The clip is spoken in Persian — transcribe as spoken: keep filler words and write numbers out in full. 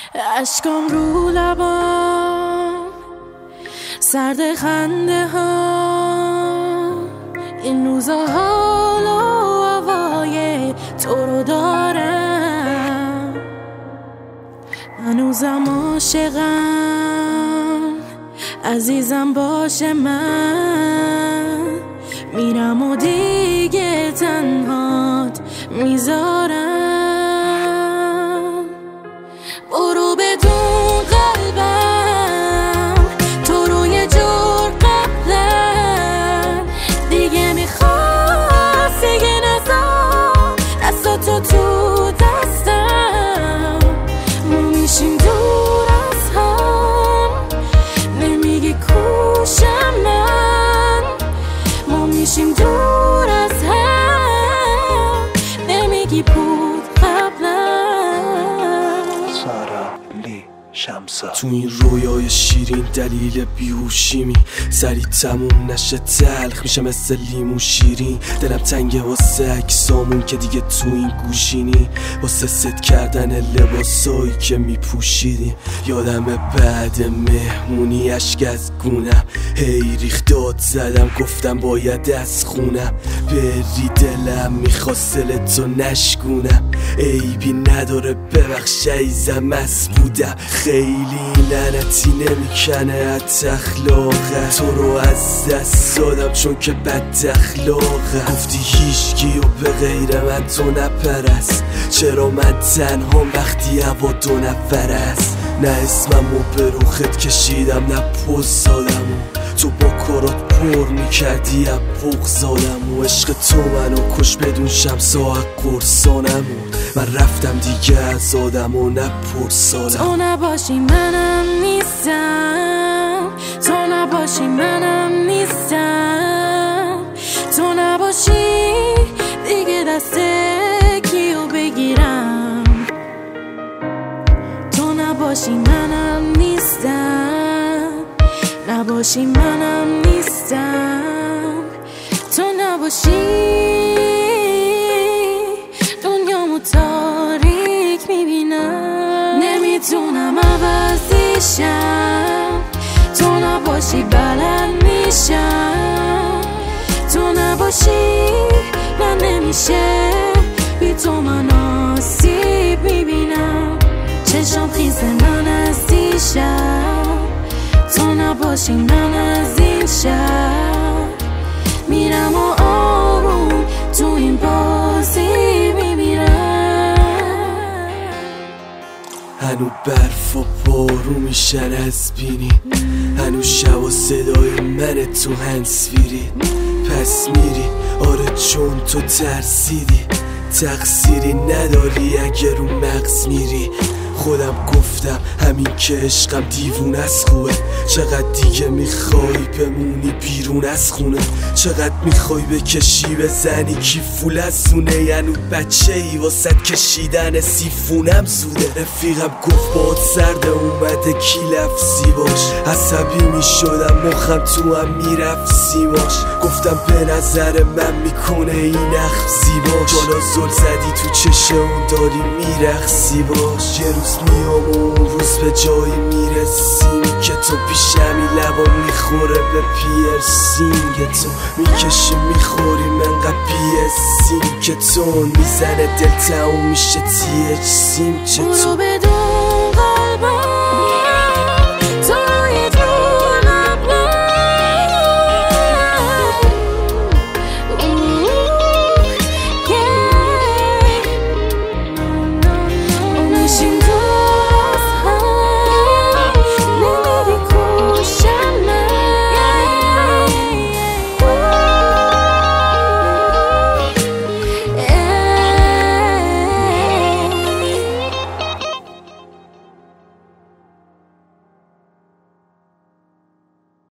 اشکام رو لبام سرد خنده ها، این روزا حال و هوای تو رو دارم، هنوزم عاشقم، عزیزم باشه، من میرم و دیگه تنهات میذارم. برو بدون قلبم تو رو یه جور قبلن دیگه میخواست دیگه نزار دستاتو تو دستم، ما میشیم دور از هم، نمیگی کوشم من، ما میشیم دور از هم، نمیگی بود قبلا. تو این رویای شیرین دلیل بیهوشیمی، سریع تموم نشه تلخ میشه مثل لیمو شیرین. دلم تنگه واسه عکسامون که دیگه تو این گوشینی، واسه ست کردن لباسایی که میپوشیدیم. یادم بعد مهمونی اشک از گونم، هی ریخت داد زدم گفتم باید از خونم بری، دلم میخواست دلتو نشکونم. عیبی نداره ببخش عیزم مست بودم، خیلی لعنتی نمیکنه حتی اخلاقه، تو رو از دست دادم چون که بد اخلاقه. گفتی هیچکی و به غیر من تو نپرست، چرا من تنها وقتی هوا دو نفر است؟ نه اسمم و به روخت کشیدم نه پوز دادم، تو با کارات پر میکردی اب بغزادم، و عشق تو منو کش بدون شمس و قرصانمون. من رفتم دیگه از آدم و نپرسادم. تو نباشی منم نیستم، تو نباشی منم نیستم، تو نباشی دیگه دست کیو بگیرم، تو نباشی منم نیستم، نباشی منم نیستم، تو نباشی دنیامو تاریک میبینم، نمیتونم عوضیشم، تو نباشی بلند میشم، تو نباشی من نمیشه بی تو من آسیب میبینم، چشم خیز من از دیشب، تو نباشی من از این شب میرم و آروم تو این بازی میمیرم. هنو برف و بارو میشن از بینی، هنو شب و صدای من تو هنسفیری، پس میری آره چون تو ترسیدی، تقصیری نداری اگر رو مغز میری. خودم گفتم همین که عشقم دیوون از خوبه، چقدر دیگه میخوای بمونی بیرون از خونه، چقدر میخوای بکشی بزنی کی فول از سونه، یعنی بچه ای واسد کشیدن سیفونم زوده. رفیقم گفت باد سرده اومده کی لفظی باش، عصبی میشدم مخم تو هم میرفت سیماش، گفتم به نظر من میکنه این اخم زیباش، جالا زل زدی تو چشه اون داری میرخصی باش. یه روز میام و اون روز به جایی میرسیم که تو پیشمی لبا میخوره به پیرسینگ تو، میکشی میخوری منقدر پیسیم که تو میزنه دل تموم میشه تی اچ سیم چطور.